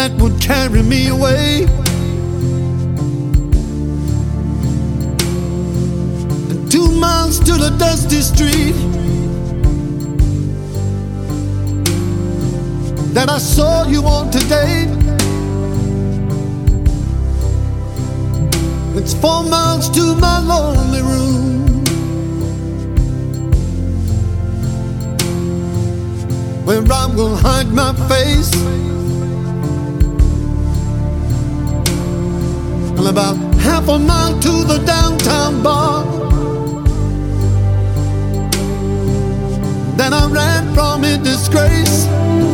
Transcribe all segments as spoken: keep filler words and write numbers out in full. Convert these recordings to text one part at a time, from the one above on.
that would carry me away. And two miles to the dusty street that I saw you on today. It's four miles to my lonely room, where I will hide my face. And about half a mile to the downtown bar that I ran from in disgrace.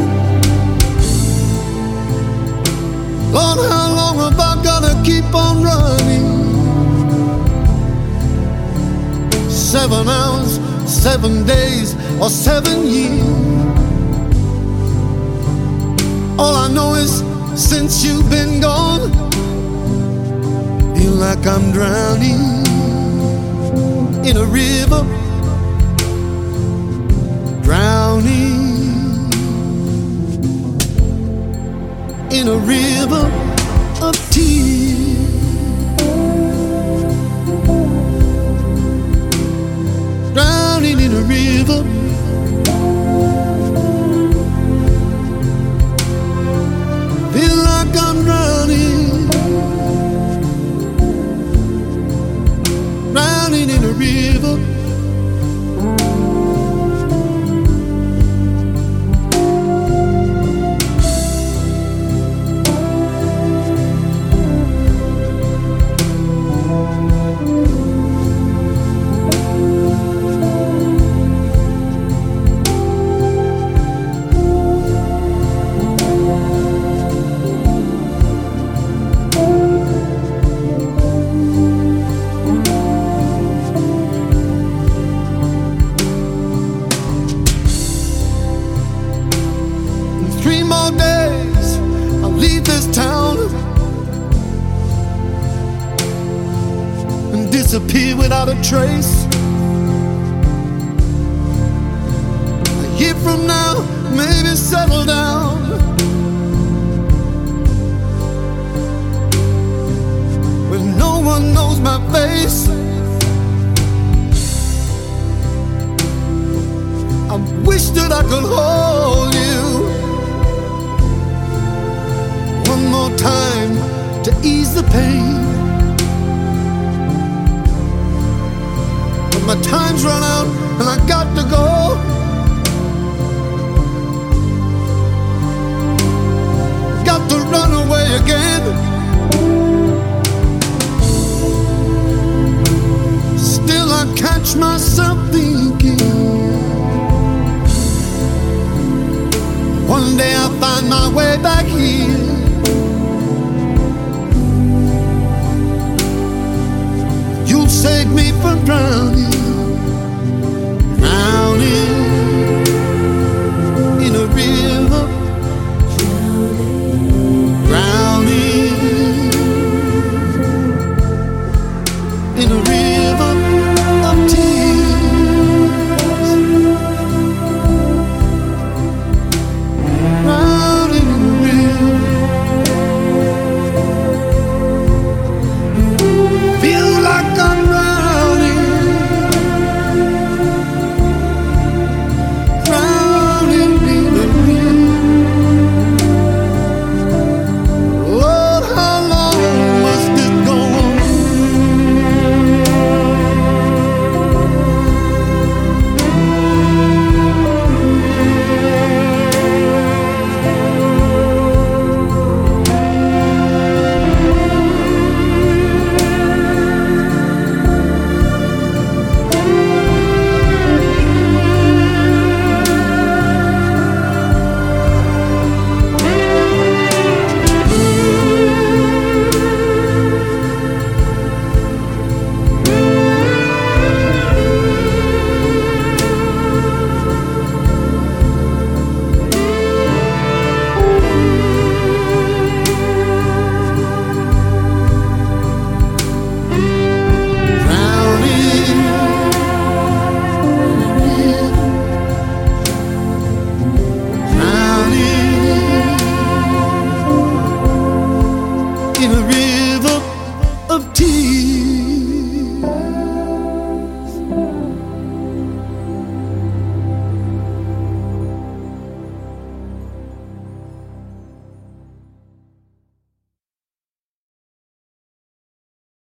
Lord, how long have I gotta keep on running? Seven hours, seven days, or seven years. All I know is since you've been gone, feel like I'm drowning in a river, drowning in a river of tears. Drowning in a river, feel like I'm drowning, drowning in a river. Three more days, I'll leave this town and disappear without a trace. A year from now, maybe settle down, where no one knows my face. I wish that I could hold you one more time to ease the pain, but my time's run out and I got to go. Got to run away again. Still I catch myself thinking, one day I'll find my way back here. You'll save me from drowning, drowning in a river, drowning in a river of tears, drowning in a river. Feel like I'm drowning, in a river.